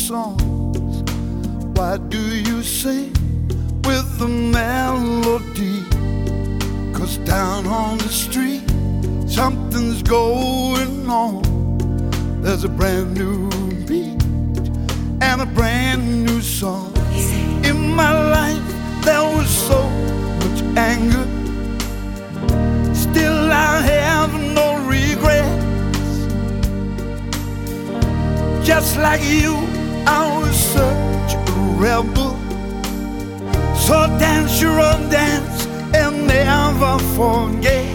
songs. Why do you sing with the melody? 'Cause down on the street something's going on. There's a brand new beat and a brand new song. In my life there was so much anger, still I have no regrets. Just like you, I was such a rebel. So dance your own dance and never forget.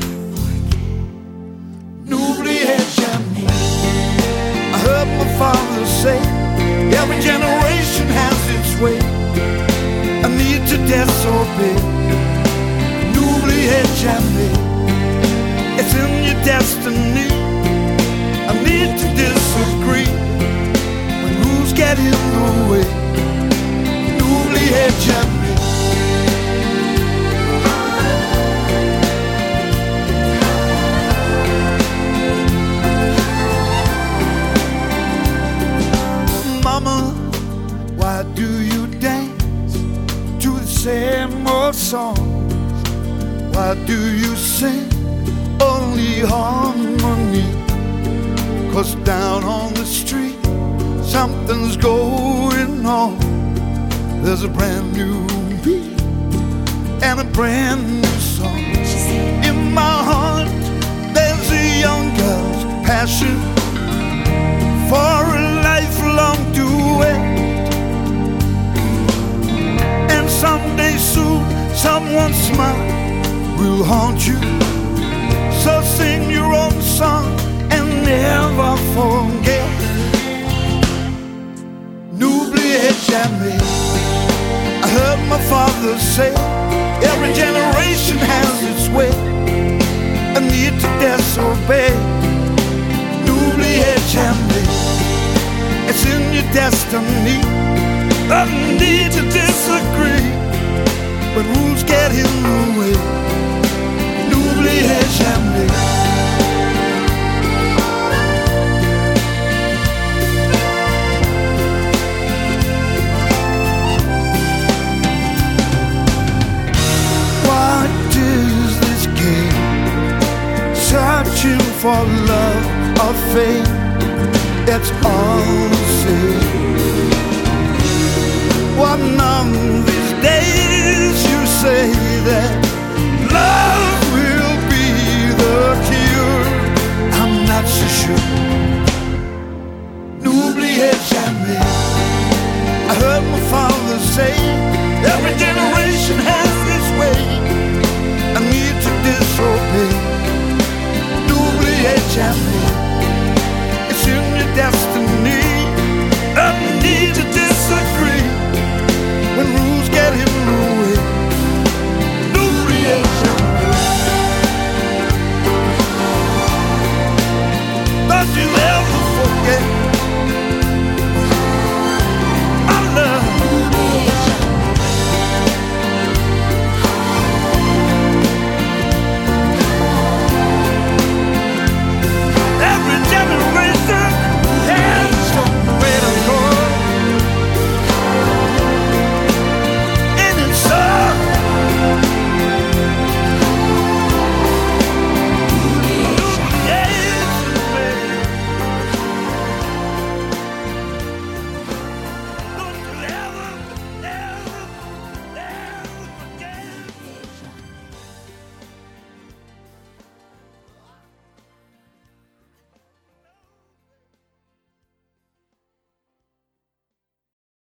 N'oubliez jamais. I heard my father say, every generation has its way. I need to disobey. N'oubliez jamais. It's in your destiny. I need to disagree. When rules get in the way. N'oubliez jamais. Mama, why do you dance to the same old songs? Why do you sing only harmony? 'Cause down on the street something's going on. There's a brand new beat and a brand new song. In my heart there's a young girl's passion for a lifelong duet. And someday soon someone's smile will haunt you. So sing your own song and never forget. N'oubliez jamais. I heard my father say, every generation has its way. I need to disobey. N'oubliez jamais. It's in your destiny. I need to disagree when rules get in the way. N'oubliez jamais. What is this game? Searching for love or fame? It's all the same. One of these days you say that love will be the cure. I'm not so sure. N'oubliez jamais. I heard my father say, every generation has its way. I need to disobey. N'oubliez jamais.